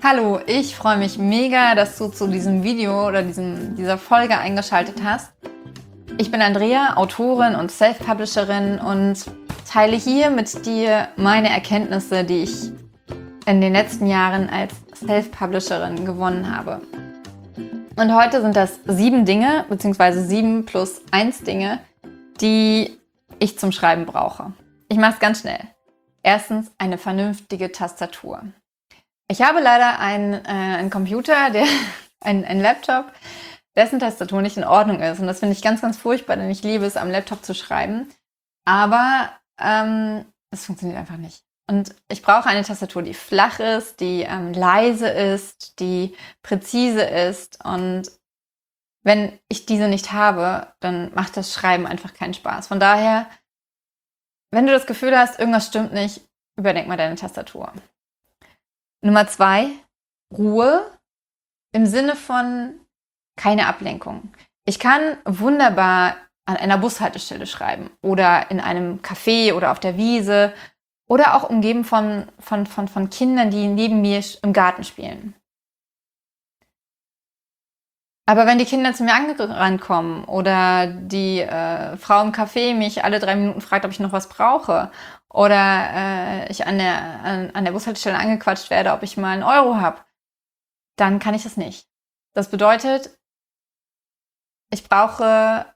Hallo, ich freue mich mega, dass du zu diesem Video oder dieser Folge eingeschaltet hast. Ich bin Andrea, Autorin und Self-Publisherin und teile hier mit dir meine Erkenntnisse, die ich in den letzten Jahren als Self-Publisherin gewonnen habe. Und heute sind das 7 Dinge, beziehungsweise 7 plus 1 Dinge, die ich zum Schreiben brauche. Ich mache es ganz schnell. Erstens, eine vernünftige Tastatur. Ich habe leider einen Computer, ein Laptop, dessen Tastatur nicht in Ordnung ist. Und das finde ich ganz, ganz furchtbar, denn ich liebe es, am Laptop zu schreiben. Aber es funktioniert einfach nicht. Und ich brauche eine Tastatur, die flach ist, die leise ist, die präzise ist. Und wenn ich diese nicht habe, dann macht das Schreiben einfach keinen Spaß. Von daher, wenn du das Gefühl hast, irgendwas stimmt nicht, überdenk mal deine Tastatur. Nummer 2, Ruhe im Sinne von keine Ablenkung. Ich kann wunderbar an einer Bushaltestelle schreiben oder in einem Café oder auf der Wiese oder auch umgeben von Kindern, die neben mir im Garten spielen. Aber wenn die Kinder zu mir rankommen oder die Frau im Café mich alle 3 Minuten fragt, ob ich noch was brauche oder ich an der Bushaltestelle angequatscht werde, ob ich mal einen Euro habe, dann kann ich das nicht. Das bedeutet, ich brauche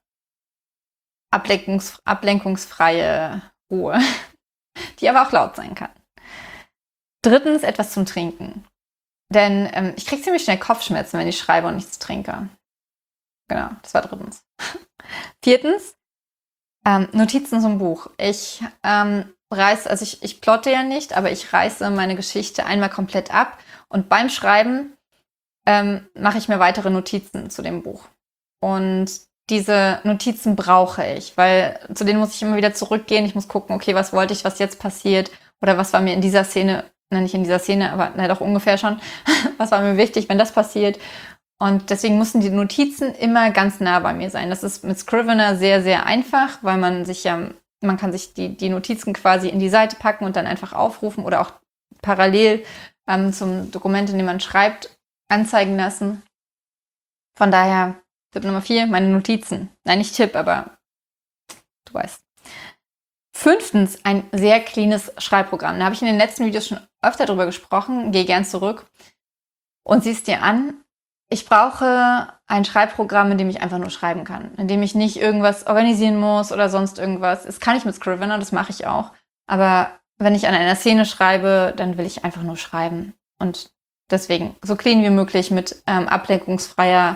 ablenkungsfreie Ruhe, die aber auch laut sein kann. Drittens, etwas zum Trinken. Denn ich kriege ziemlich schnell Kopfschmerzen, wenn ich schreibe und nichts trinke. Genau, das war drittens. Viertens, Notizen zum Buch. Ich plotte ja nicht, aber ich reiße meine Geschichte einmal komplett ab und beim Schreiben mache ich mir weitere Notizen zu dem Buch. Und diese Notizen brauche ich, weil zu denen muss ich immer wieder zurückgehen. Ich muss gucken, okay, was wollte ich, was jetzt passiert oder was war mir in dieser Szene, nicht in dieser Szene, aber doch ungefähr schon, was war mir wichtig, wenn das passiert. Und deswegen müssen die Notizen immer ganz nah bei mir sein. Das ist mit Scrivener sehr, sehr einfach, weil man kann sich die Notizen quasi in die Seite packen und dann einfach aufrufen oder auch parallel zum Dokument, in dem man schreibt, anzeigen lassen. Von daher, Tipp Nummer 4, meine Notizen. Nein, nicht Tipp, aber du weißt. 5, ein sehr cleanes Schreibprogramm. Da habe ich in den letzten Videos schon öfter drüber gesprochen. Geh gern zurück und sieh es dir an. Ich brauche ein Schreibprogramm, in dem ich einfach nur schreiben kann, in dem ich nicht irgendwas organisieren muss oder sonst irgendwas. Das kann ich mit Scrivener, das mache ich auch. Aber wenn ich an einer Szene schreibe, dann will ich einfach nur schreiben. Und deswegen so clean wie möglich mit ablenkungsfreier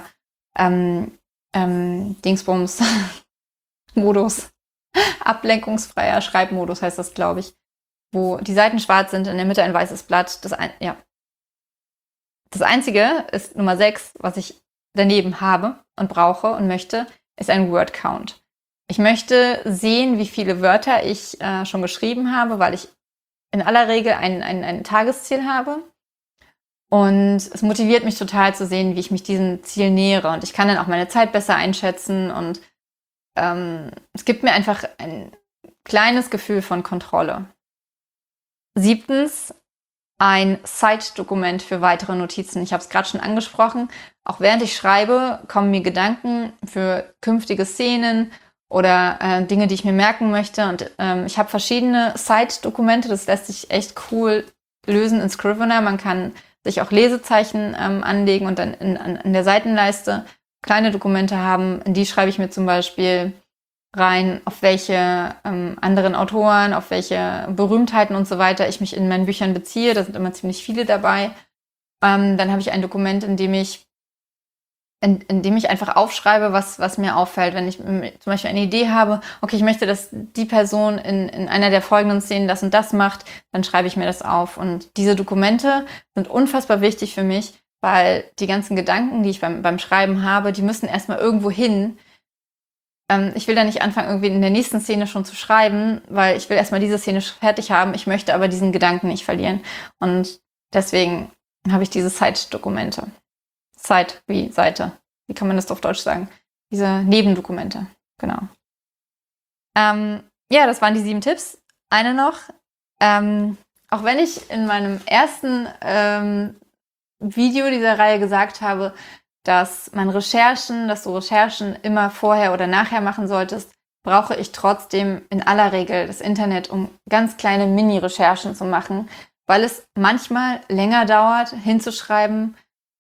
Dingsbums Modus. Ablenkungsfreier Schreibmodus heißt das, glaube ich. Wo die Seiten schwarz sind, in der Mitte ein weißes Blatt. Das Einzige ist Nummer 6, was ich daneben habe und brauche und möchte, ist ein Word-Count. Ich möchte sehen, wie viele Wörter ich schon geschrieben habe, weil ich in aller Regel ein Tagesziel habe. Und es motiviert mich total zu sehen, wie ich mich diesem Ziel nähere. Und ich kann dann auch meine Zeit besser einschätzen. Und es gibt mir einfach ein kleines Gefühl von Kontrolle. 7, ein Side-Dokument für weitere Notizen. Ich habe es gerade schon angesprochen. Auch während ich schreibe, kommen mir Gedanken für künftige Szenen oder Dinge, die ich mir merken möchte. Und ich habe verschiedene Side-Dokumente. Das lässt sich echt cool lösen in Scrivener. Man kann sich auch Lesezeichen anlegen und dann in der Seitenleiste kleine Dokumente haben. In die schreibe ich mir zum Beispiel rein, auf welche anderen Autoren, auf welche Berühmtheiten und so weiter ich mich in meinen Büchern beziehe. Da sind immer ziemlich viele dabei. Dann habe ich ein Dokument, in dem ich einfach aufschreibe, was mir auffällt. Wenn ich zum Beispiel eine Idee habe, okay, ich möchte, dass die Person in einer der folgenden Szenen das und das macht, dann schreibe ich mir das auf. Und diese Dokumente sind unfassbar wichtig für mich, weil die ganzen Gedanken, die ich beim Schreiben habe, die müssen erstmal irgendwo hin. Ich will da nicht anfangen, irgendwie in der nächsten Szene schon zu schreiben, weil ich will erstmal diese Szene fertig haben. Ich möchte aber diesen Gedanken nicht verlieren. Und deswegen habe ich diese Side-Dokumente. Side wie Seite. Wie kann man das auf Deutsch sagen? Diese Nebendokumente. Genau. Das waren die 7 Tipps. Eine noch. Auch wenn ich in meinem ersten Video dieser Reihe gesagt habe, dass du Recherchen immer vorher oder nachher machen solltest, brauche ich trotzdem in aller Regel das Internet, um ganz kleine Mini-Recherchen zu machen, weil es manchmal länger dauert, hinzuschreiben,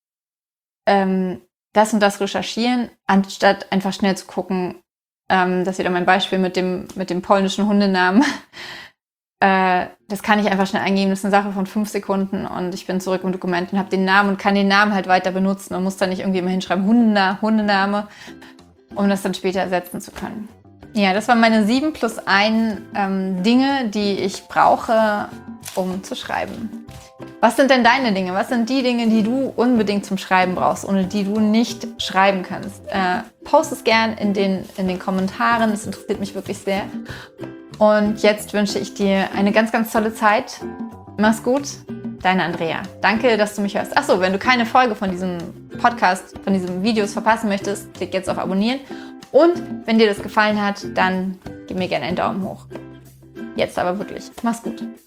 das und das recherchieren, anstatt einfach schnell zu gucken, das ist wieder mein Beispiel mit dem polnischen Hundenamen. Das kann ich einfach schnell eingeben, das ist eine Sache von 5 Sekunden und ich bin zurück im Dokument und habe den Namen und kann den Namen halt weiter benutzen und muss dann nicht irgendwie immer hinschreiben, Hundename, um das dann später ersetzen zu können. Ja, das waren meine 7+1 Dinge, die ich brauche, um zu schreiben. Was sind denn deine Dinge? Was sind die Dinge, die du unbedingt zum Schreiben brauchst, ohne die du nicht schreiben kannst? Post es gern in den Kommentaren, das interessiert mich wirklich sehr. Und jetzt wünsche ich dir eine ganz, ganz tolle Zeit. Mach's gut, deine Andrea. Danke, dass du mich hörst. Achso, wenn du keine Folge von diesem Podcast, von diesen Videos verpassen möchtest, klick jetzt auf Abonnieren. Und wenn dir das gefallen hat, dann gib mir gerne einen Daumen hoch. Jetzt aber wirklich. Mach's gut.